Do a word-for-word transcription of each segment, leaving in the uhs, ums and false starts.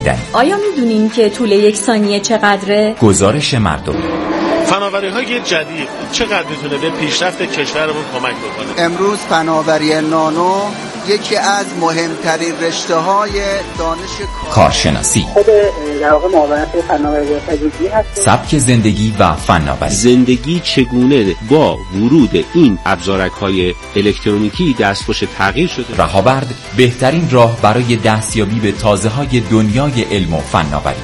بهتری. آیا میدونین که طول یک ثانیه چقدره؟ گزارش مردم. فناوری‌های جدید چقدر میتونه به پیشرفت کشورمون کمک بکنه؟ امروز فناوری نانو یکی از مهمترین رشته‌های دانش کارشناسی، خود در واقع معاونت فناوری پزشکی هست. سبک زندگی و فناوری. زندگی چگونه با ورود این ابزارک‌های الکترونیکی دستخوش تغییر شده. رهاورد بهترین راه برای دستیابی به تازه‌های دنیای علم و فناوری.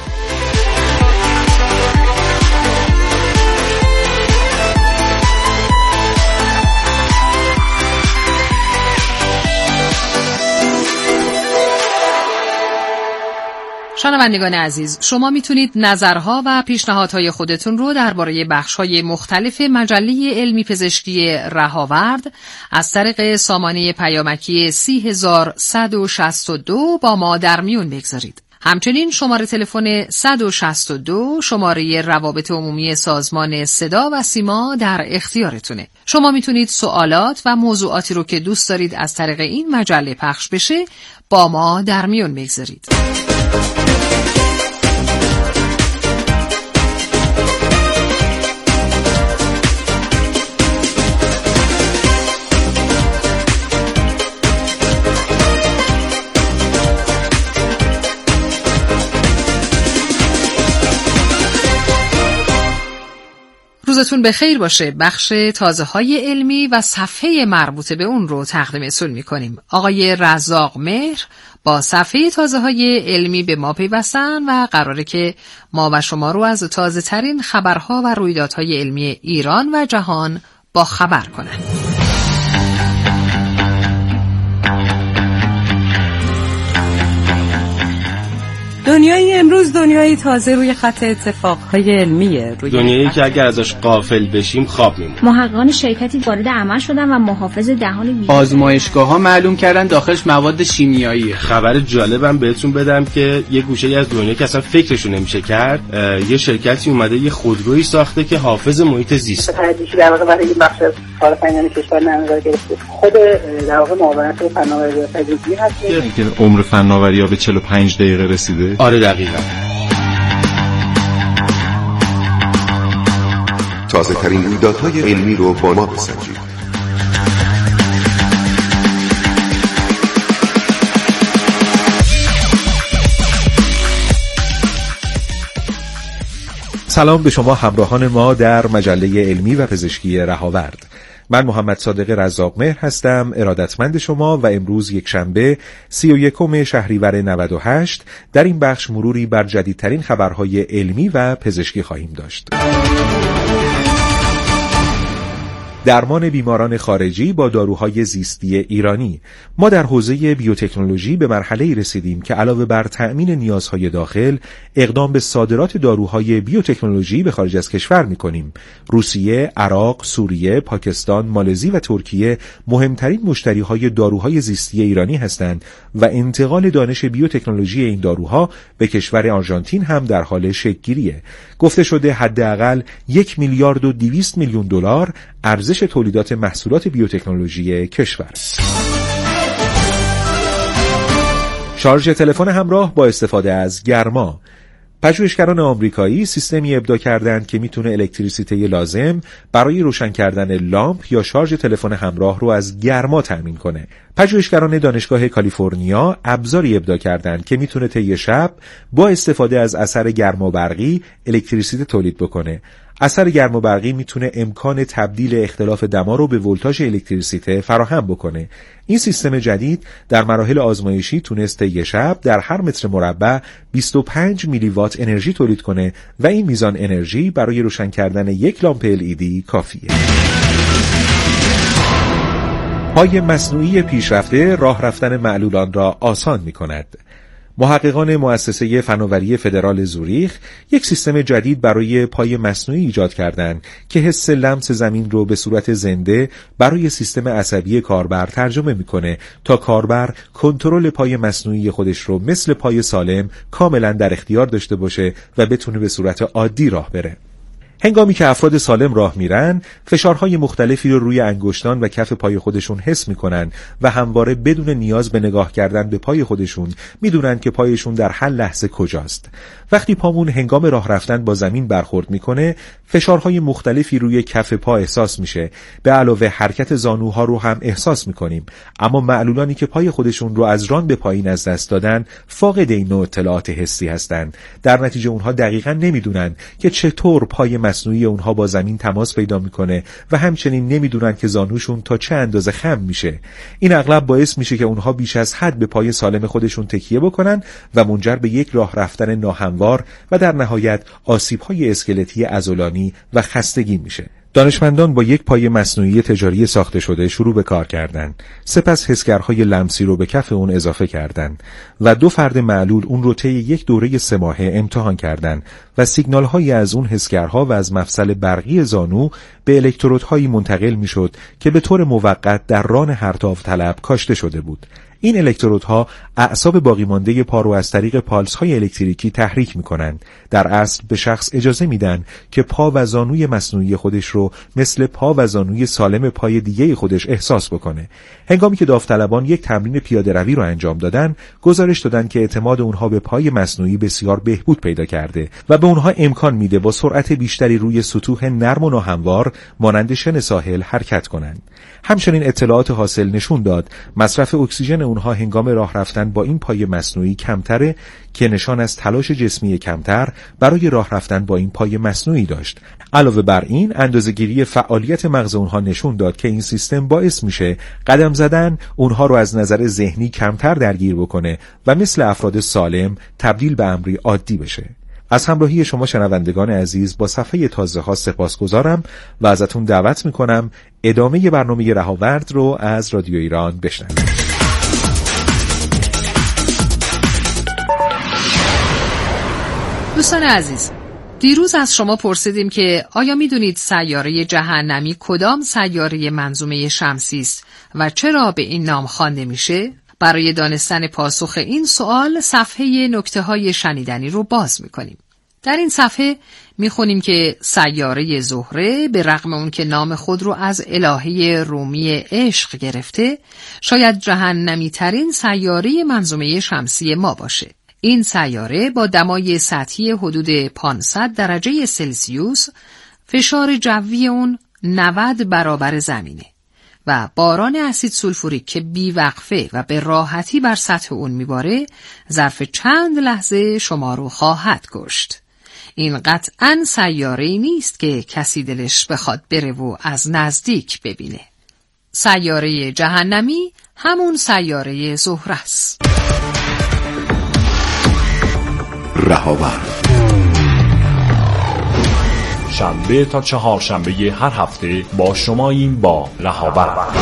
شنوندگان عزیز، شما میتونید نظرها و پیشنهادهای خودتون رو درباره بخش‌های مختلف مجله علمی پزشکی رهاورد از طریق سامانه پیامکی سی هزار صد و شصت و دو با ما در میون بگذارید. همچنین شماره تلفن صد و شصت و دو شماره روابط عمومی سازمان صدا و سیما در اختیارتونه. شما میتونید سوالات و موضوعاتی رو که دوست دارید از طریق این مجله پخش بشه با ما در میون بگذارید. روزتون بخیر باشه. بخش تازه های علمی و صفحه مربوط به اون رو تقدیم اصول می کنیم. آقای رزاق مهر با صفحه تازه های علمی به ما پیوستن و قراره که ما و شما رو از تازه ترین خبرها و رویدادهای علمی ایران و جهان با خبر کنن. دنیای امروز دنیای تازه روی خط اتفاقهای علمیه. روی دنیایی که اگر ازش غافل بشیم خواب میمونیم. محققان شرکتی وارد عمل شدن و محافظ دهان ویروس. آزمایشگاه‌ها معلوم کردن داخلش مواد شیمیاییه. خبر جالبم بهتون بدم که یه گوشه‌ای از دنیا که اصلا فکرشو نمیشه کرد، یه شرکتی اومده یه خودرویی ساخته که حافظ محیط زیست. تدریجی در واقع برای بخش کار فنی کشور نظر گرفته. خود در واقع معاونت فناوری پزشکی هست که عمر فناوری‌ها به چهل و پنج دقیقه رسیده. آره دقیقاً. تازه ترین رویدادهای علمی رو با ما بسنجید. سلام به شما همراهان ما در مجله علمی و پزشکی رهاورد. من محمد صادق رزاق مهر هستم، ارادتمند شما و امروز یک شنبه سی و یکم شهریور نود و هشت در این بخش مروری بر جدیدترین خبرهای علمی و پزشکی خواهیم داشت. درمان بیماران خارجی با داروهای زیستی ایرانی. ما در حوزه بیوتکنولوژی به مرحله‌ای رسیدیم که علاوه بر تأمین نیازهای داخل، اقدام به صادرات داروهای بیوتکنولوژی به خارج از کشور می‌کنیم. روسیه، عراق، سوریه، پاکستان، مالزی و ترکیه مهمترین مشتریهای داروهای زیستی ایرانی هستند و انتقال دانش بیوتکنولوژی این داروها به کشور آرژانتین هم در حال شکل‌گیریه. گفته شده حداقل یک میلیارد و دویست میلیون دلار ارزش تولیدات محصولات بیوتکنولوژی کشور. شارژ تلفن همراه با استفاده از گرما. پژوهشگران آمریکایی سیستمی ابداع کردند که میتونه الکتریسیته لازم برای روشن کردن لامپ یا شارژ تلفن همراه رو از گرما تامین کنه. پژوهشگران دانشگاه کالیفرنیا ابزاری ابداع کردند که میتونه طی شب با استفاده از اثر گرمابرقی الکتریسیته تولید بکنه. اثر گرمابرقی میتونه امکان تبدیل اختلاف دما رو به ولتاژ الکتریسیته فراهم بکنه. این سیستم جدید در مراحل آزمایشی تونست طی شب در هر متر مربع بیست و پنج میلی وات انرژی تولید کنه و این میزان انرژی برای روشن کردن یک لامپ ال ای دی کافیه. پای مصنوعی پیشرفته راه رفتن معلولان را آسان می‌کند. محققان مؤسسه فناوری فدرال زوریخ یک سیستم جدید برای پای مصنوعی ایجاد کردند که حس لمس زمین رو به صورت زنده برای سیستم عصبی کاربر ترجمه میکنه تا کاربر کنترل پای مصنوعی خودش رو مثل پای سالم کاملا در اختیار داشته باشه و بتونه به صورت عادی راه بره. هنگامی که افراد سالم راه میرن، فشارهای مختلفی رو روی انگشتان و کف پای خودشون حس میکنن و همواره بدون نیاز به نگاه کردن به پای خودشون میدونن که پایشون در هر لحظه کجاست. وقتی پامون هنگام راه رفتن با زمین برخورد میکنه، فشارهای مختلفی روی کف پا احساس میشه. به علاوه حرکت زانوها رو هم احساس میکنیم. اما معلولانی که پای خودشون رو از ران به پایین از دست دادن، فاقد این نوع اطلاعات حسی هستند. در نتیجه اونها دقیقاً نمیدونن که چطور پای مصنوعی اونها با زمین تماس پیدا میکنه و همچنین نمیدونن که زانوشون تا چه اندازه خم میشه. این اغلب باعث میشه که اونها بیش از حد به پای سالم خودشون تکیه بکنن و منجر به یک راه رفتن ناهموار و در نهایت آسیب‌های اسکلتی عضلانی و خستگی میشه. دانشمندان با یک پای مصنوعی تجاری ساخته شده شروع به کار کردن. سپس حسگرهای لمسی رو به کف اون اضافه کردن و دو فرد معلول اون رو طی یک دوره سه ماهه امتحان کردن و سیگنال‌هایی از اون حسگرها و از مفصل برقی زانو به الکترودهایی منتقل میشد که به طور موقت در ران هر داوطلب کاشته شده بود. این الکترودها اعصاب باقی مانده پا رو از طریق پالس‌های الکتریکی تحریک می‌کنند. در اصل به شخص اجازه میدن که پا و زانوی مصنوعی خودش رو مثل پا و زانوی سالم پای دیگه خودش احساس بکنه. هنگامی که داوطلبان یک تمرین پیاده روی رو انجام دادن، گزارش دادن که اعتماد اونها به پای مصنوعی بسیار بهبود پیدا کرده و به اونها امکان میده با سرعت بیشتری روی سطوح نرم و ناهموار مانند شن ساحل حرکت کنند. همچنین اطلاعات حاصل نشون داد مصرف اکسیژن اونها هنگام راه رفتن با این پای مصنوعی کمتره که نشان از تلاش جسمی کمتر برای راه رفتن با این پای مصنوعی داشت. علاوه بر این، اندازه‌گیری فعالیت مغز اونها نشون داد که این سیستم باعث میشه قدم زدن اونها رو از نظر ذهنی کمتر درگیر بکنه و مثل افراد سالم تبدیل به امری عادی بشه. از همراهی شما شنوندگان عزیز با صفحه تازه ها سپاسگزارم و ازتون دعوت میکنم ادامه برنامه رهاورد رو از رادیو ایران بشنوید. دوستان عزیز، دیروز از شما پرسیدیم که آیا میدونید سیاره جهنمی کدام سیاره منظومه شمسی است و چرا به این نام خوانده میشه؟ برای دانستن پاسخ این سوال صفحه نکته‌های شنیدنی رو باز میکنیم. در این صفحه میخونیم که سیاره زهره به رغم اون که نام خود رو از الهه رومی عشق گرفته، شاید جهنمی ترین سیاره منظومه شمسی ما باشه. این سیاره با دمای سطحی حدود پانصد درجه سلسیوس، فشار جوی اون نود برابر زمینه و باران اسید سولفوریک که بیوقفه و به راحتی بر سطح اون میباره ظرف چند لحظه شما رو خواهد کشت. این قطعاً سیاره‌ای نیست که کسی دلش بخواد بره و از نزدیک ببینه. سیاره جهنمی همون سیاره زهره است. رهاورد شنبه تا چهارشنبه هر هفته با شماییم با رهاورد.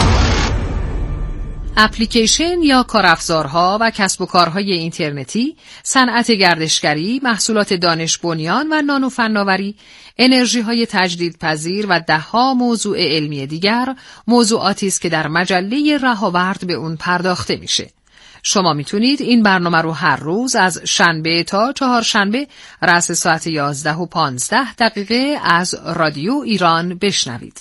اپلیکیشن یا کارافزارها و کسب و کارهای اینترنتی، صنعت گردشگری، محصولات دانش بنیان و نانو فناوری، انرژی‌های تجدیدپذیر و ده‌ها موضوع علمی دیگر موضوعاتی است که در مجله رهاورد به اون پرداخته میشه. شما میتونید این برنامه رو هر روز از شنبه تا چهارشنبه رأس ساعت یازده و پانزده دقیقه از رادیو ایران بشنوید.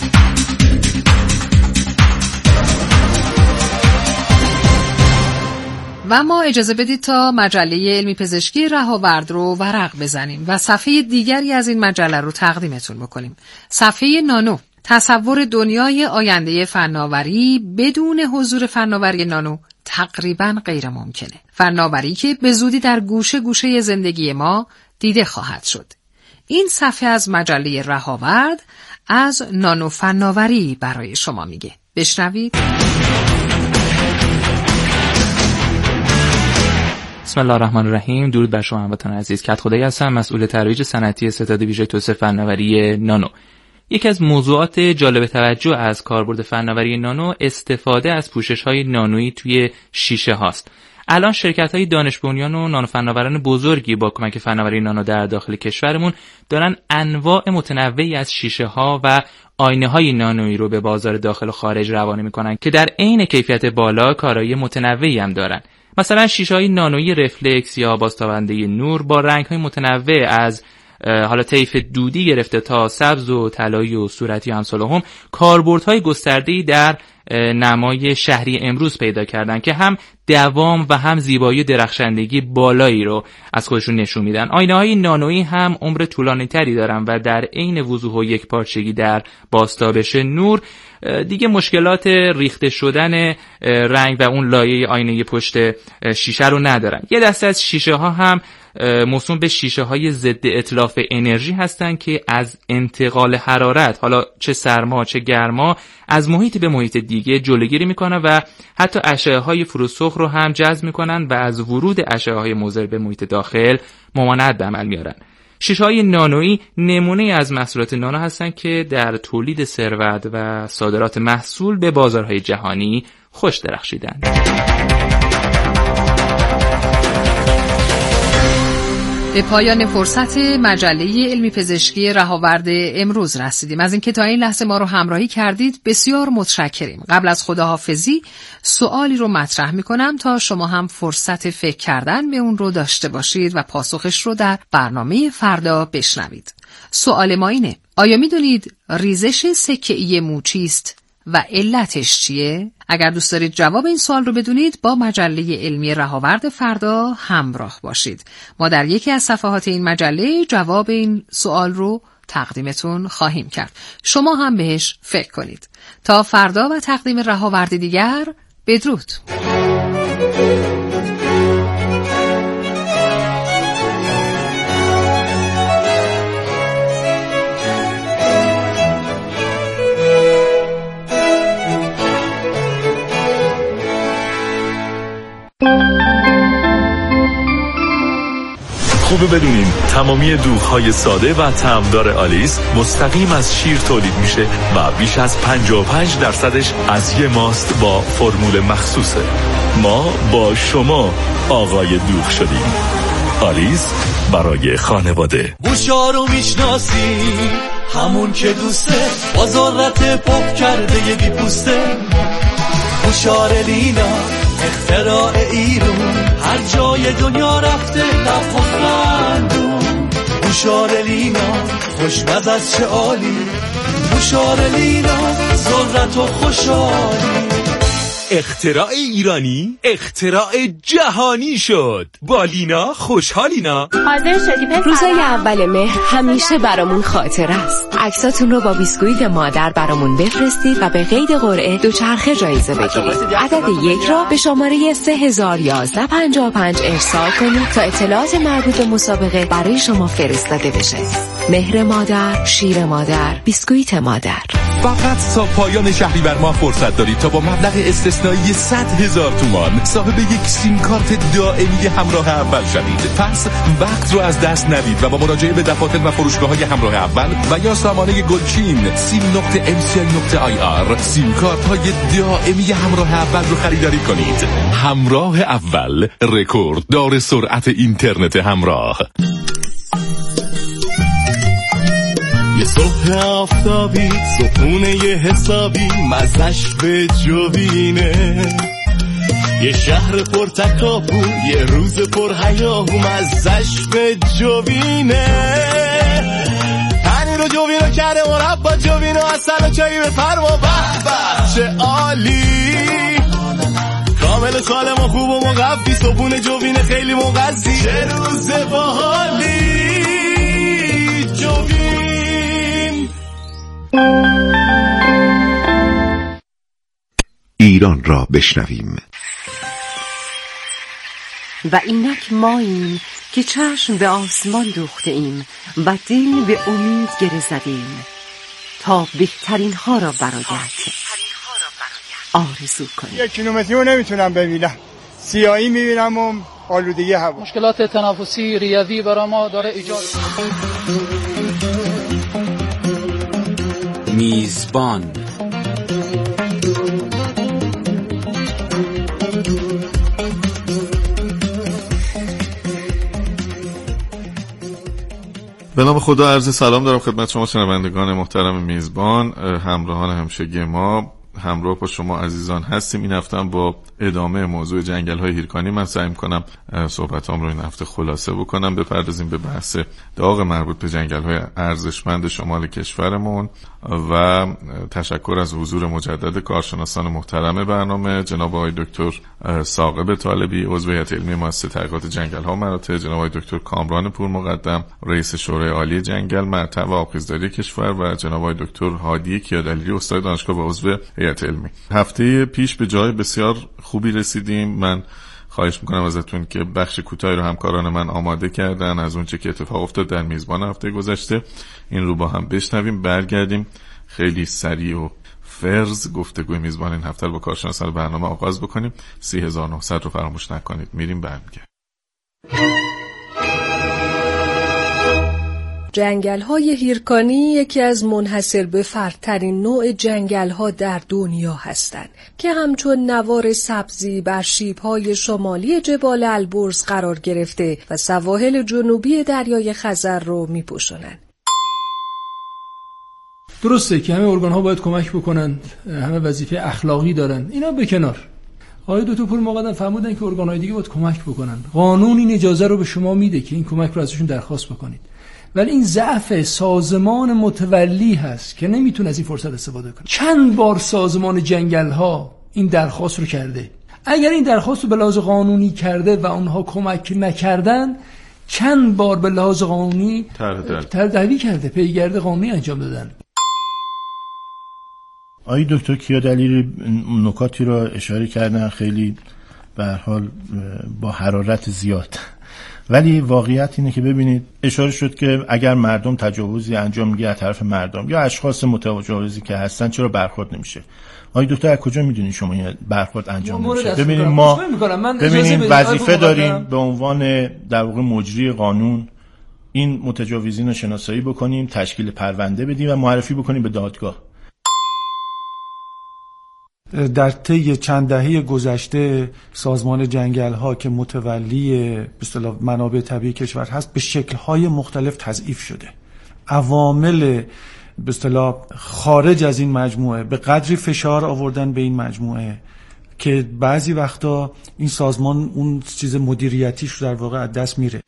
و ما اجازه بدید تا مجله علمی پزشکی رهاورد رو ورق بزنیم و صفحه دیگری از این مجله رو تقدیمتون بکنیم. صفحه نانو، تصور دنیای آینده فناوری بدون حضور فناوری نانو تقریباً غیر ممکنه. فناوری که به زودی در گوشه گوشه زندگی ما دیده خواهد شد. این صفحه از مجله رهاورد از نانو فناوری برای شما میگه. بشنوید. بسم الله الرحمن الرحیم. درود بر شما هموطنان عزیز. کدخدایی هستم، مسئول ترویج صنعتی ستاد ویژه توسعه فناوری نانو. یکی از موضوعات جالب توجه از کاربرد فناوری نانو استفاده از پوشش‌های نانویی توی شیشه هاست. الان شرکت‌های دانش بنیان و نانو فناوران بزرگی با کمک فناوری نانو در داخل کشورمون دارن انواع متنوعی از شیشه‌ها و آینه‌های نانویی رو به بازار داخل و خارج روانه می‌کنن که در عین کیفیت بالا کارایی متنوعی هم دارن. مثلا شیشه‌های نانویی رفلکس یا بازتابنده نور با رنگ‌های متنوع از حالا طیف دودی گرفته تا سبز و طلایی و صورتی و امثال هم کاربردهای گسترده‌ای در نمای شهری امروز پیدا کردن که هم دوام و هم زیبایی و درخشندگی بالایی رو از خودشون نشون میدن. آینه‌های نانویی هم عمر طولانی‌تری دارن و در عین وضوح و یکپارچگی در بازتابش نور دیگه مشکلات ریخته شدن رنگ و اون لایه آینه پشت شیشه رو ندارن. یه دسته از شیشه ها هم موسوم به شیشه های ضد اتلاف انرژی هستن که از انتقال حرارت، حالا چه سرما چه گرما، از محیط به محیط دیگه جلوگیری میکنن و حتی اشعه های فروسرخ رو هم جذب میکنن و از ورود اشعه های مضر به محیط داخل ممانعت به عمل میارن. شیشه‌های نانویی نمونه از محصولات نانو هستن که در تولید ثروت و صادرات محصول به بازارهای جهانی خوش درخشیدند. به پایان فرصت مجله علمی پزشکی رهاورد امروز رسیدیم. از اینکه تا این لحظه ما رو همراهی کردید بسیار متشکریم. قبل از خداحافظی سوالی رو مطرح می‌کنم تا شما هم فرصت فکر کردن به اون رو داشته باشید و پاسخش رو در برنامه فردا بشنوید. سوال ما اینه: آیا می‌دونید ریزش سکه‌ای مو چیست و علتش چیه؟ اگر دوست دارید جواب این سوال رو بدونید با مجله علمی رهاورد فردا همراه باشید. ما در یکی از صفحات این مجله جواب این سوال رو تقدیمتون خواهیم کرد. شما هم بهش فکر کنید. تا فردا و تقدیم رهاورد دیگر، بدرود. خوبه بدونین تمامی دوغ‌های ساده و طعمدار آلیس مستقیم از شیر تولید میشه و بیش از پنجاه و پنج درصدش از یه ماست با فرمول مخصوصه. ما با شما آقای دوغ شدیم. آلیس برای خانواده. بوشا رو میشناسی، همون که دوسته، بازارت پاک کرده یه بی پوسته. بوشار لینا اختراع ایرون، هر جای دنیا رفته لبها خندون. بوشار لینا خوشمزه از چه عالی، بوشار لینا ذرت و خوشحالی. اختراع ایرانی اختراع جهانی شد. با لینا خوشحالینا. حاضر شدی پسر؟ روزای اول مهر همیشه برامون خاطر است. عکساتون رو با بیسکویت مادر برامون بفرستید و به قید قرعه دوچرخه جایزه بگیرید. عدد یک را به شماره سه هزار و یازده پنجاه و پنج ارسال کنید تا اطلاعات مربوط به مسابقه برای شما فرستاده بشه. مهر مادر، شیر مادر، بیسکویت مادر. فقط تا پایان شهریور ماه فرصت دارید تا با مبلغ استثنایی صد هزار تومان صاحب یک سیم کارت دائمی همراه اول شوید. پس وقت رو از دست ندید و با مراجعه به دفاتر و فروشگاه‌های همراه اول و یا سامانه گلچین سیم نقطه ام سی آی نقطه آی آر سیم کارت‌های دائمی همراه اول رو خریداری کنید. همراه اول، رکورد دار سرعت اینترنت همراه. یه صبح آفتابی، صبحونه یه حسابی، مزش به جوینه. یه شهر پر تکاپو، یه روز پر هیاهو، مزش به جوینه. پنیر و جوینو کرده مربا، جوینو اصل و چایی به فرما، به به چه عالی. کامل سالم و خوب و مقفی، صبحونه جوینه خیلی مغذی، چه روز باحالی جوین. ایران را بشنویم. و اینک ماییم که چشم به آسمان دوخته ایم و دل به امید گره زدیم تا بهترین ها را برایت آرزو کنیم. یک کیلومتری رو نمیتونم ببینم، سیاهی میبینم و آلودگی هوا. مشکلات تنفسی ریوی برای ما داره ایجاد. میزبان به نام خدا عرض سلام دارم خدمت شما شنوندگان محترم میزبان، همراهان همیشگی ما. همراه با شما عزیزان هستیم. این هفته هم با ادامه موضوع جنگل‌های هیرکانی من سعی می‌کنم صحبتام رو این هفته خلاصه بکنم، بپردازیم به بحث داغ مربوط به جنگل‌های ارزشمند شمال کشورمون و تشکر از حضور مجدد کارشناسان محترم برنامه، جناب آقای دکتر ثاقب طالبی عضو هیئت علمی مؤسسه تحقیقات جنگل‌ها و مراتع، جناب آقای دکتر کامران پورمقدم رئیس شورای عالی جنگل، مرتع و آبخیزداری کشور و جناب آقای دکتر هادی کیادلیری استاد دانشگاه و عضو هیئت علمی. هفته پیش به جای بسیار خوبی رسیدیم. من خواهش میکنم ازتون که بخش کوتاهی رو همکاران من آماده کردن از اون چه که اتفاق افتاد در میزبان هفته گذشته، این رو با هم بشنویم، برگردیم خیلی سریع و فرض گفتگوی میزبان این هفته رو با کارشناسان برنامه آغاز بکنیم. سی هزار و نهصد رو فراموش نکنید. میریم برمیگردیم. جنگل‌های هیرکانی یکی از منحصر به فردترین نوع جنگل‌ها در دنیا هستند که همچون نوار سبزی بر شیب‌های شمالی جبال البرز قرار گرفته و سواحل جنوبی دریای خزر رو می‌پوشانند. درسته که همه ارگان‌ها باید کمک بکنند، همه وظیفه اخلاقی دارن، اینا به کنار. آقای دکتر پورمقدم فرمودن که ارگان‌های دیگه باید کمک بکنن. قانون این اجازه رو به شما میده که این کمک رو ازشون درخواست بکنید. ولی این ضعف سازمان متولی هست که نمیتونه از این فرصت استفاده کنه. چند بار سازمان جنگل‌ها این درخواست رو کرده. اگر این درخواست رو به لحاظ قانونی کرده و اونها کمک نکردن، چند بار به لحاظ قانونی تردیدی کرده، پیگرد قانونی انجام دادن. آقای دکتر کیادلیری نکاتی را اشاره کردن خیلی به هر حال با حرارت زیاد، ولی واقعیت اینه که ببینید اشاره شد که اگر مردم تجاوزی انجام میگه از طرف مردم یا اشخاص متجاوزی که هستن چرا برخورد نمیشه؟ آقای دکتر از کجا میدونین شما این برخورد انجام نمیشه؟ ببینید ما ببینید وظیفه داریم به عنوان در واقع مجری قانون این متجاوزین رو شناسایی بکنیم، تشکیل پرونده بدیم و معرفی بکنیم به دادگاه. در طی چند دهه گذشته سازمان جنگل‌ها که متولی به اصطلاح منابع طبیعی کشور هست به شکل‌های مختلف تضعیف شده. عوامل به اصطلاح خارج از این مجموعه به قدری فشار آوردن به این مجموعه که بعضی وقتا این سازمان اون چیز مدیریتیش رو در واقع از دست میره.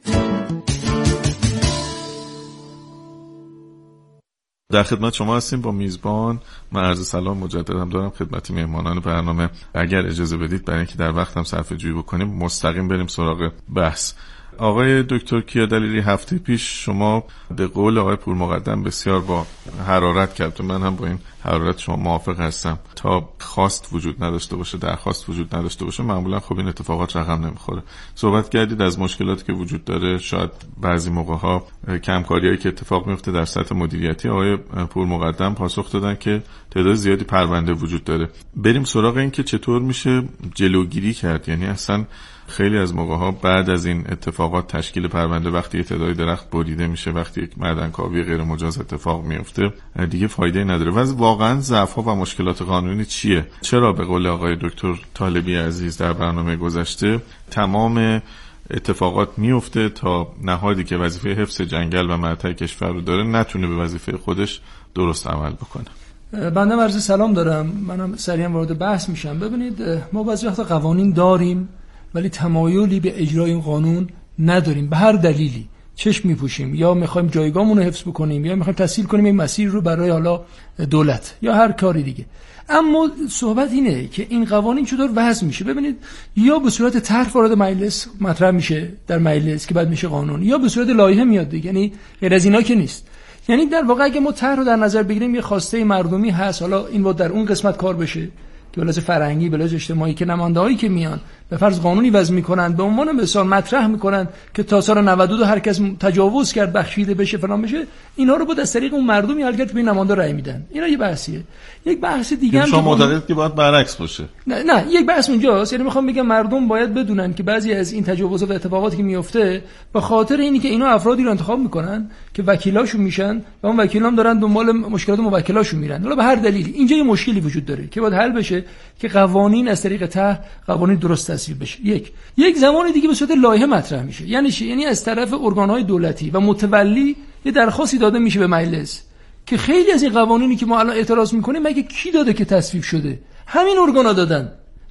در خدمت شما هستیم با میزبان. من عرض سلام مجددم دارم خدمت میهمانان برنامه. اگر اجازه بدید برای اینکه در وقت هم صرفه جویی بکنیم مستقیم بریم سراغ بحث. آقای دکتر کیادلیری هفته پیش شما به قول آقای پورمقدم بسیار با حرارت کرد و من هم با این حرارت شما موافق هستم. تا خواست وجود نداشته باشه، درخواست وجود نداشته باشه، معمولا خب این اتفاقات رقم نمیخوره. صحبت کردید از مشکلاتی که وجود داره، شاید بعضی موقع‌ها کمکاریایی که اتفاق میفته در سطح مدیریتی. آقای پورمقدم پاسخ دادن که تعداد زیادی پرونده وجود داره. بریم سراغ این که چطور میشه جلوگیری کرد. یعنی اصلا خیلی از موقع‌ها بعد از این اتفاقات تشکیل پرونده وقتی تعداد درخت بریده میشه، وقتی یک معدنکاوی غیر مجاز اتفاق میفته، دیگه فایده نداره. و واقعا ضعف‌ها و مشکلات قانونی چیه؟ چرا به قول آقای دکتر طالبی عزیز در برنامه گذشته تمام اتفاقات میفته تا نهادی که وظیفه حفظ جنگل و مرتع کشور رو داره نتونه به وظیفه خودش درست عمل بکنه؟ بنده عرض سلام دارم. منم سریعا وارد بحث میشم. ببینید ما بعضی وقتا قوانین داریم ولی تمایلی به اجرای این قانون نداریم، به هر دلیلی چشم میپوشیم، یا میخوایم جایگاهمون رو حفظ بکنیم یا میخوایم تسهیل کنیم این مسیر رو برای حالا دولت یا هر کاری دیگه. اما صحبت اینه که این قوانین چطور وضع میشه. ببینید یا به صورت طرح وارد مجلس مطرح میشه در مجلس که بعد میشه قانون، یا به صورت لایحه میاد دیگه. یعنی غیر از اینا که نیست. یعنی در واقع اگه ما طرح رو در نظر بگیریم یه خواسته مردمی هست، حالا این بود در اون قسمت کار بشه که بلاز فرهنگی بلاز اجتماعی که نماینده‌هایی که میان به فرض قانونی وضع میکنن به عنوان مثال مطرح میکنن که تا سال نود و دو هر کس تجاوز کرد بخشیده بشه فلان بشه، اینا رو با از طریق اون مردمی حل کرد به نماینده رأی میدن. اینا یه بحثیه. یک بحث دیگه هم شما معتقدید که باید برعکس باشه؟ نه نه یک بحث اونجاست. یعنی میخوام بگم مردم باید بدونن که بعضی از این تجاوزات و اتفاقاتی که میفته به خاطر اینی که اینا افرادی رو انتخاب میکنن که وکیلاشون میشن و اون وکیلام دارن دنبال مشکلات موکلاشون میرن. حالا به هر دلیلی اینجا یه مشکلی وجود داره که باید حل بشه که قوانین از طریق طرح قوانین درست تصویب بشه. یک یک زمان دیگه به صورت لایحه مطرح میشه. یعنی چی؟ یعنی از طرف ارگان‌های دولتی و متولی یه درخواستی داده میشه به مجلس که خیلی از این قوانینی که ما الان اعتراض میکنیم مگه کی داده که تصویب شده؟ همین ارگانا دادن.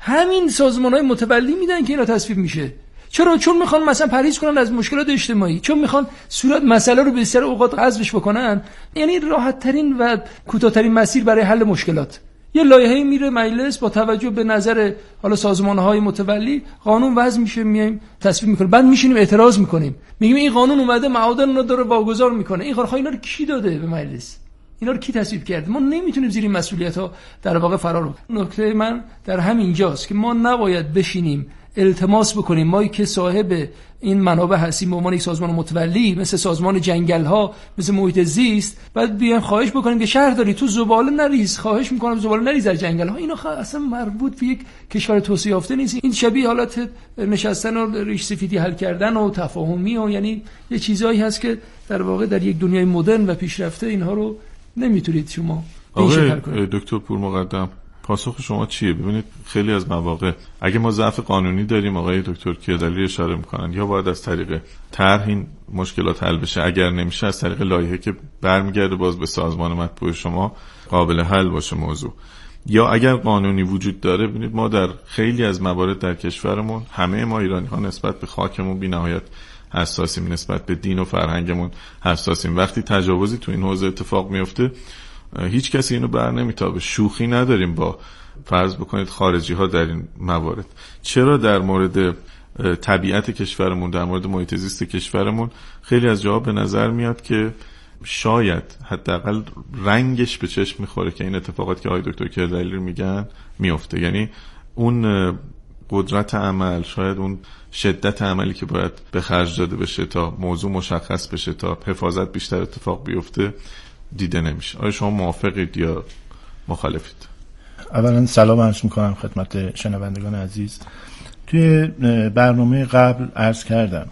همین سازمان‌های متولی میدن که اینا تصویب میشه. چرا؟ چون میخوان مثلا پرهیز کنن از مشکلات اجتماعی، چون میخوان صورت مسئله رو به بسیار اوقات حذفش بکنن. یعنی راحت ترین و کوتاه‌ترین مسیر برای حل مشکلات. یه لایحه‌ای میره مجلس، با توجه به نظر حالا سازمان‌های متولی قانون وضع میشه، میایم تصویب میکنیم، بعد میشینیم اعتراض میکنیم، میگیم این قانون اومده معادن رو داره واگذار میکنه. این قانون اینا رو کی داده به مجلس؟ اینا رو کی تصویب کرده؟ ما نمیتونیم زیر این مسئولیت‌ها در واقع فرار کنیم. نکته من در همین جاست که ما نباید بشینیم التماس بکنیم ما که صاحب این منابع هستیم به عنوان یک سازمان متولی مثل سازمان جنگل‌ها، مثل محیط زیست، بعد بیایم خواهش بکنیم که شهرداری تو زباله نریز، خواهش میکنم زباله نریز در جنگل‌ها. اینا اصلا مربوط به یک کشور توسعه یافته نیست. این شبیه حالت نشستن و ریش سفیدی حل کردن و تفاهمی و یعنی یه چیزایی هست که در واقع در یک دنیای مدرن و پیشرفته اینها رو نمیتونید شما آقای دکتر پورمقدم پاسخ شما چیه؟ ببینید خیلی از مواقع اگه ما ضعف قانونی داریم، آقای دکتر کیادلی اشاره میکنن، یا باید از طریق طرح این مشکلات حل بشه، اگر نمیشه از طریق لایحه که برمیگرده باز به سازمان مطبوع شما قابل حل باشه موضوع. یا اگر قانونی وجود داره، ببینید ما در خیلی از موارد در کشورمون همه ما ایرانی ها نسبت به خاکمون بی‌نهایت حساسیم، نسبت به دین و فرهنگمون حساسیم. وقتی تجاوزی تو این حوزه اتفاق میفته هیچ کسی اینو بر نمیتابه. شوخی نداریم با فرض بکنید خارجی ها در این موارد. چرا در مورد طبیعت کشورمون، در مورد محیط زیست کشورمون خیلی از جاها به نظر میاد که شاید حداقل رنگش به چشم میخوره که این اتفاقات که آقای دکتر کیادلی میگن میفته. یعنی اون قدرت عمل، شاید اون شدت عملی که باید به خرج داده بشه تا موضوع مشخص بشه، تا حفاظت بیشتر اتفاق بیفته، دیده نمیشه. آیا شما موافقید یا مخالفید؟ اولا سلام عرض میکنم خدمت شنوندگان عزیز. توی برنامه قبل عرض کردم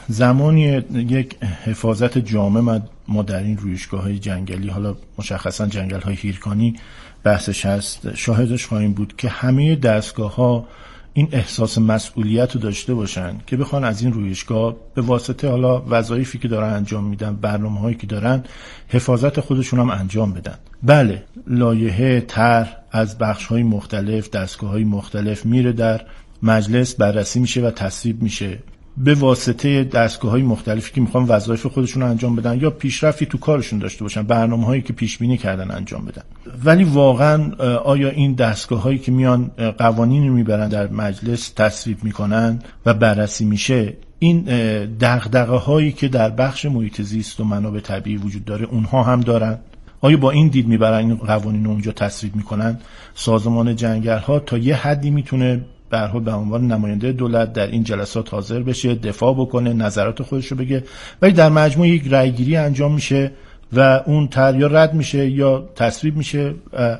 زمانی یک حفاظت جامع ما در این رویشگاه‌های جنگلی، حالا مشخصا جنگل‌های هیرکانی بحثش هست، شاهدش خواهیم بود که همه دستگاه‌ها این احساس مسئولیت رو داشته باشن که بخوان از این رویشگاه به واسطه حالا وظایفی که دارن انجام میدن، برنامه‌هایی که دارن، حفاظت خودشون هم انجام بدن. بله، لایحه طرح از بخش‌های مختلف، دستگاه‌های مختلف میره در مجلس، بررسی میشه و تصویب میشه به واسطه دستگاه‌های مختلفی که میخوان وظایف خودشون رو انجام بدن یا پیشرفتی تو کارشون داشته باشن، برنامه‌هایی که پیش بینی کردن انجام بدن. ولی واقعا آیا این دستگاه‌هایی که میان قوانینی رو میبرن در مجلس تصویب میکنن و بررسی میشه، این دغدغه‌هایی که در بخش محیط زیست و منابع طبیعی وجود داره اونها هم دارن؟ آیا با این دید میبرن این قوانین رو اونجا تصویب میکنن؟ سازمان جنگل‌ها تا یه حدی میتونه به هر حال به عنوان نماینده دولت در این جلسات حاضر بشه، دفاع بکنه، نظرات خودش رو بگه، ولی در مجموع یک رأیگیری انجام میشه و اون طرح یا رد میشه یا تصویب میشه،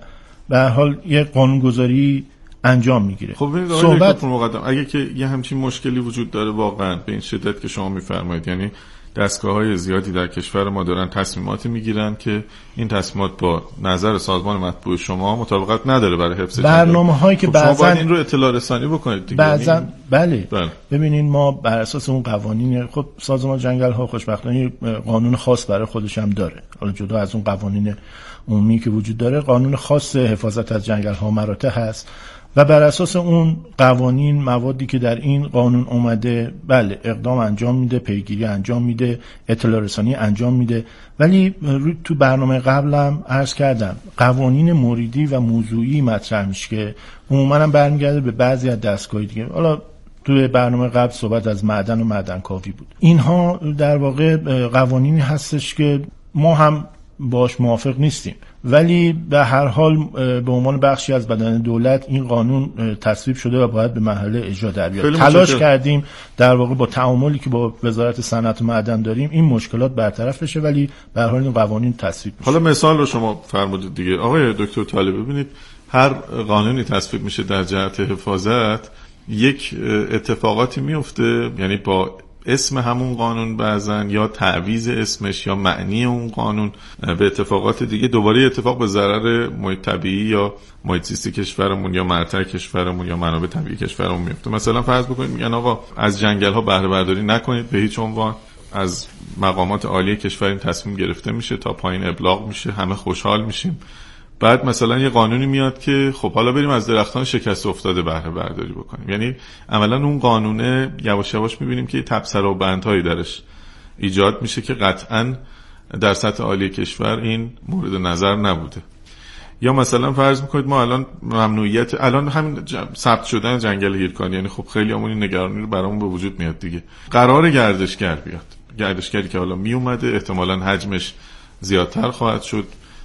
به هر حال یک قانونگذاری انجام میگیره. خب ببینید صحبت مقدم اگه که یه همچین مشکلی وجود داره واقعا به این شدت که شما میفرمایید، یعنی دستگاه‌های زیادی در کشور ما دارن تصمیماتی میگیرن که این تصمیمات با نظر سازمان مطبوع شما مطابقت نداره برای حفظ برنامه‌هایی که خب بعضا این رو اطلاع رسانی بکنید دیگه. بعضا بله. بله ببینین ما بر اساس اون قوانین، خب سازمان جنگل‌ها خوشبختانه قانون خاص برای خودش هم داره، حالا جدا از اون قوانین عمومی که وجود داره، قانون خاص حفاظت از جنگل‌ها مراتع هست و بر اساس اون قوانین، موادی که در این قانون اومده، بله اقدام انجام میده، پیگیری انجام میده، اطلاع رسانی انجام میده. ولی تو برنامه قبلم عرض کردم قوانین موردی و موضوعی مطرح میشه که عموما هم برمیگرده به بعضی از دستگاهی دیگه. حالا تو برنامه قبل صحبت از معدن و معدنکاوی بود. اینها در واقع قوانینی هستش که ما هم باش موافق نیستیم، ولی به هر حال به عنوان بخشی از بدن دولت این قانون تصویب شده و باید به مرحله اجرا در بیاد. تلاش کردیم در واقع با تعاملی که با وزارت صنعت و معدن داریم این مشکلات برطرف بشه، ولی به هر حال این قوانین تصویب میشه. حالا مثال رو شما فرمودید دیگه آقای دکتر طالب، ببینید هر قانونی تصویب میشه در جهت حفاظت یک اتفاقاتی میفته، یعنی با اسم همون قانون بعضن یا تعویض اسمش یا معنی اون قانون به اتفاقات دیگه دوباره اتفاق به ضرر محیط طبیعی یا محیط زیست کشورمون یا مرتع کشورمون یا منابع طبیعی کشورمون میفته. مثلا فرض بکنید میگن آقا از جنگل ها بهره برداری نکنید به هیچ عنوان، از مقامات عالی کشور این تصمیم گرفته میشه، تا پایین ابلاغ میشه، همه خوشحال میشیم، بعد مثلا یه قانونی میاد که خب حالا بریم از درختان شکست افتاده بهره برداری بکنیم. یعنی عملا اون قانونه یواش یواش میبینیم که تبصره و بندهایی درش ایجاد میشه که قطعاً در سطح عالی کشور این مورد نظر نبوده. یا مثلا فرض میکنید ما الان ممنوعیت الان همین ثبت شدن جنگل هیرکانی، یعنی خب خیلی همون این نگرانی رو برامون به وجود میاد دیگه. قرار گردشگر بیاد، گردشگری که حالا می اومده احتمالاً حجمش زیادتر خواهد شد،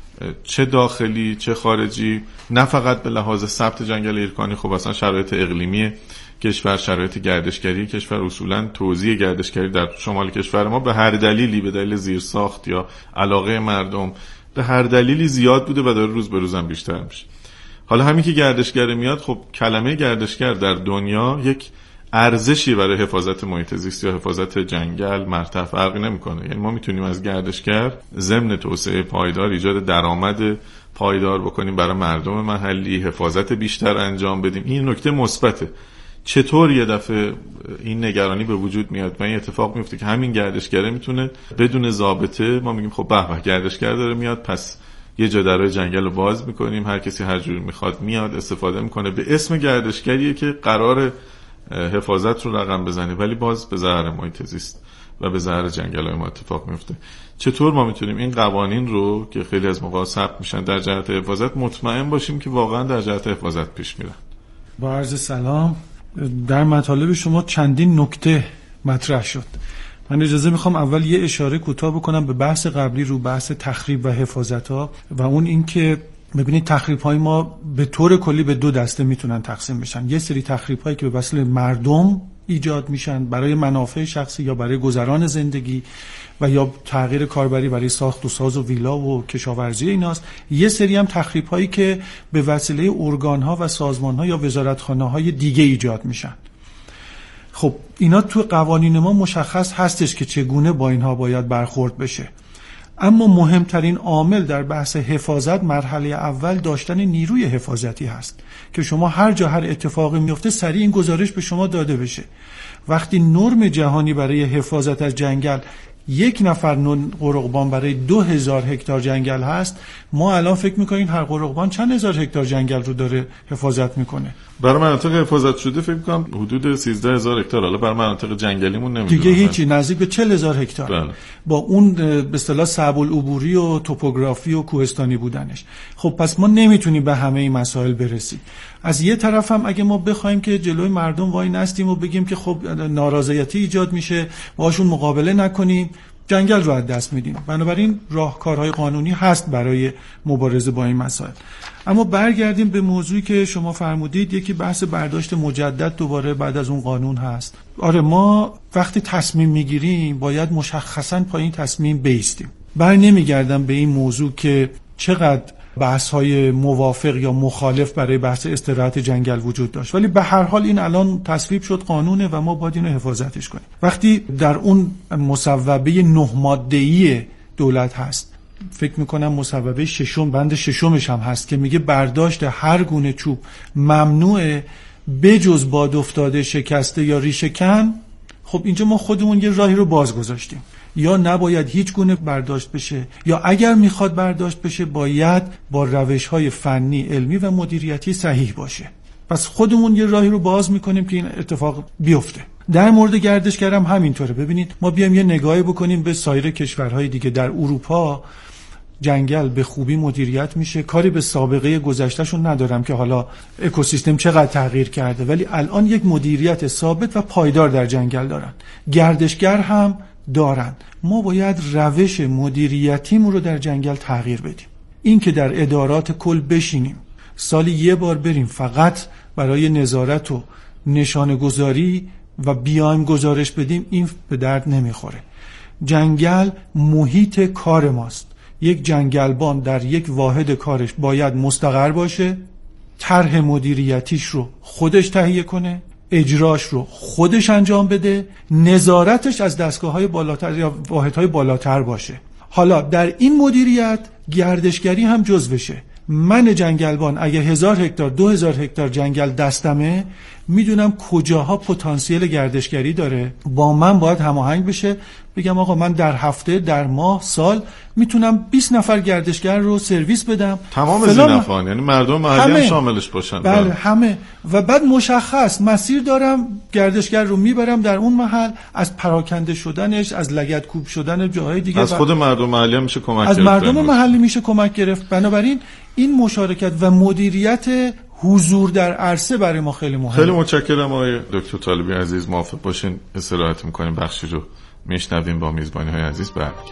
چه داخلی چه خارجی، نه فقط به لحاظ ثبت جنگل هیرکانی. خب اصلا شرایط اقلیمی کشور، شرایط گردشگری کشور، اصولا توزیع گردشگری در شمال کشور ما به هر دلیلی، به دلیل زیرساخت یا علاقه مردم، به هر دلیلی زیاد بوده و داره روز به روزم بیشتر میشه. حالا همین که گردشگر میاد، خب کلمه گردشگر در دنیا یک ارزشی برای حفاظت محیط زیست یا حفاظت جنگل مرتفع فرقی نمیکنه. یعنی ما میتونیم از گردشگر ضمن توسعه پایدار ایجاد درآمد پایدار بکنیم برای مردم محلی، حفاظت بیشتر انجام بدیم. این نکته مثبته. چطور یه دفعه این نگرانی به وجود میاد و این اتفاق میفته که همین گردشگره میتونه بدون ضابطه، ما میگیم خب به به گردشگر داره میاد، پس یه جا درای جنگل رو باز میکنیم، هر کسی هر جوری میخواد میاد استفاده میکنه، به اسم گردشگریه که قرار حفاظت رو رقم بزنه ولی باز به ضرر محیط زیست و به ضرر جنگل‌های ما اتفاق میفته. چطور ما میتونیم این قوانین رو که خیلی از موقع ثبت میشن در جهت حفاظت مطمئن باشیم که واقعا در جهت حفاظت پیش میرن؟ با عرض سلام، در مطالب شما چندین نکته مطرح شد. من اجازه میخوام اول یه اشاره کوتاه بکنم به بحث قبلی رو بحث تخریب و حفاظت ها، و اون این که ببینید تخریب های ما به طور کلی به دو دسته میتونن تقسیم بشن. یه سری تخریب هایی که به وسیله مردم ایجاد میشن برای منافع شخصی یا برای گذران زندگی و یا تغییر کاربری برای ساخت و ساز و ویلا و کشاورزی ایناست. یه سری هم تخریب هایی که به وسیله ارگان ها و سازمان ها یا وزارتخانه های دیگه ایجاد میشن. خب اینا تو قوانین ما مشخص هستش که چگونه با اینها باید برخورد بشه. اما مهمترین عامل در بحث حفاظت مرحله اول داشتن نیروی حفاظتی هست که شما هر جا هر اتفاقی میفته سریع این گزارش به شما داده بشه. وقتی نرم جهانی برای حفاظت از جنگل یک نفر قرقبان برای دو هزار هکتار جنگل هست، ما الان فکر میکنیم هر قرقبان چند هزار هکتار جنگل رو داره حفاظت میکنه. برای مناطق حفاظت شده فکر میکنم حدود سیزده هزار هکتار. حالا برای مناطق جنگلیمون نمیدونم دیگه هیچی، نزدیک به چهل هزار هکتار. بله. با اون به اصطلاح صعب العبوری و توپوگرافی و کوهستانی بودنش. خب پس ما نمیتونیم به همه این مسائل برسیم. از یه طرف هم اگه ما بخوایم که جلوی مردم وای نستیم و بگیم که خب نارضایتی ایجاد میشه، باشون مقابله نکنیم، جنگل رو از دست میدیم. بنابراین راهکارهای قانونی هست برای مبارزه با این مسائل. اما برگردیم به موضوعی که شما فرمودید، یکی بحث برداشت مجدد دوباره بعد از اون قانون هست. آره، ما وقتی تصمیم میگیریم باید مشخصاً پای این تصمیم بایستیم. بر نمیگردم به این موضوع که چقدر بحث‌های موافق یا مخالف برای بحث استراحت جنگل وجود داشت، ولی به هر حال این الان تصویب شد قانونه و ما باید اینو حفاظتش کنیم. وقتی در اون مصوبه نه ماده‌ای دولت هست، فکر میکنم مصوبه ششم بند ششمش هم هست که میگه برداشت هر گونه چوب ممنوعه بجز باد افتاده، شکسته یا ریشه کن. خب اینجا ما خودمون یه راهی رو باز گذاشتیم، یا نباید هیچ گونه برداشت بشه، یا اگر میخواد برداشت بشه باید با روش‌های فنی، علمی و مدیریتی صحیح باشه. پس خودمون یه راهی رو باز میکنیم که این اتفاق بیفته. در مورد گردشگرم همینطوره. ببینید ما بیام یه نگاهی بکنیم به سایر کشورهای دیگه. در اروپا جنگل به خوبی مدیریت میشه. کاری به سابقه گذشتهشون ندارم که حالا اکوسیستم چقدر تغییر کرده، ولی الان یک مدیریت ثابت و پایدار در جنگل دارن. گردشگر هم دارن. ما باید روش مدیریتیمون رو در جنگل تغییر بدیم. این که در ادارات کل بشینیم سالی یه بار بریم فقط برای نظارت و نشانه گذاری و بیایم گزارش بدیم، این به درد نمیخوره. جنگل محیط کار ماست. یک جنگلبان در یک واحد کارش باید مستقر باشه، طرح مدیریتیش رو خودش تهیه کنه، اجراش رو خودش انجام بده، نظارتش از دستگاه‌های بالاتر یا واحدهای بالاتر باشه. حالا در این مدیریت گردشگری هم جزو بشه. من جنگلبان اگه هزار هکتار دو هزار هکتار جنگل دستمه، میدونم کجاها پتانسیل گردشگری داره، با من باید هماهنگ بشه. بگم آقا من در هفته، در ماه، سال میتونم بیست نفر گردشگر رو سرویس بدم. تمام زینفعان، یعنی مردم محلی هم شاملش باشن. بله, بله همه. و بعد مشخص مسیر دارم، گردشگر رو میبرم در اون محل، از پراکنده شدنش، از لگدکوب شدن جاهای دیگه، از خود مردم محلی میشه کمک از گرفت، از مردم محلی میشه کمک گرفت. بنابراین این مشارکت و مدیریت حضور در عرصه برای ما خیلی مهمه. خیلی متشکرم آقای دکتر طالبی عزیز. موافق باشین استراحت میکنیم، بخشی رو میشنویم، با میزبانی های عزیز برمیگردیم.